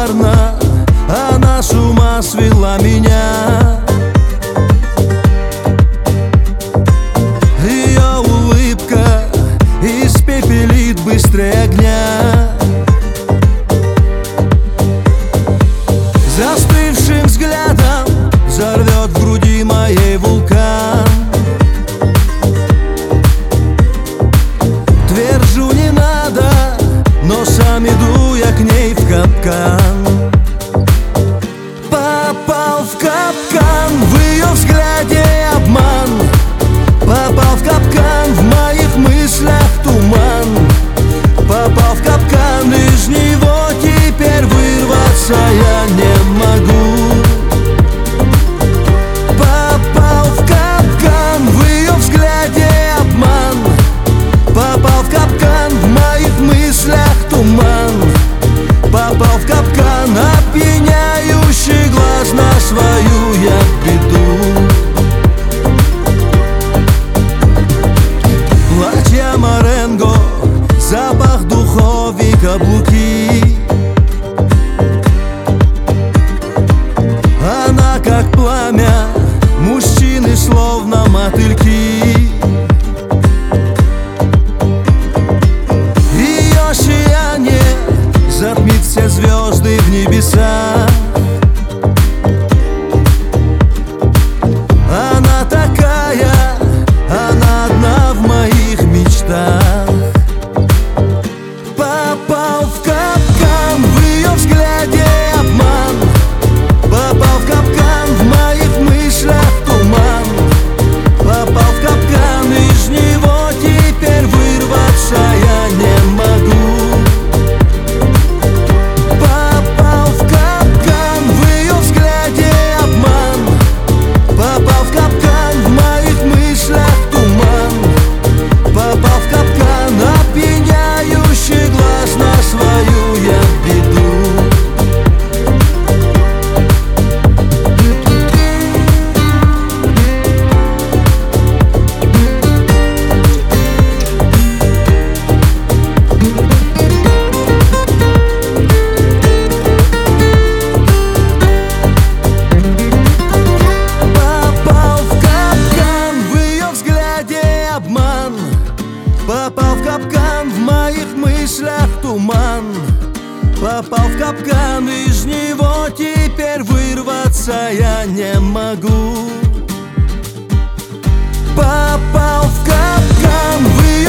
коварна, она с ума свела меня. Ее улыбка испепелит быстрее огня. Застывшим взглядом взорвет в груди моей вулкан. Твержу, не надо, но сам иду я к ней в капкан. Попал в капкан, в ее взгляде обман. Попал в капкан, в моих мыслях туман. Попал в капкан, из него теперь вырваться я не могу. Попал в капкан, в ее взгляде обман. Попал в капкан, в моих мыслях туман. Попал в капкан, опьяняющий глаз, на свою я беду. Платье Маренго, запах духов и каблуки. Она как пламя, мужчины словно мотыльки. Ее сияние затмит все звезды в небесах. Она такая, она одна в моих мечтах. Попал в капкан, в ее взгляде обман. Попал в капкан, в моих мыслях туман. Попал в капкан, из него теперь вырваться я не могу. Попал в капкан, в ее взгляде обман. Попал в капкан, в моих мыслях туман. Попал в капкан, опьяняющий глаз, на свою я беду. Попал в капкан, в ее взгляде обман. Попал в капкан, в моих мыслях туман. Попал в капкан, из него теперь вырваться я не могу. Попал в капкан, в ее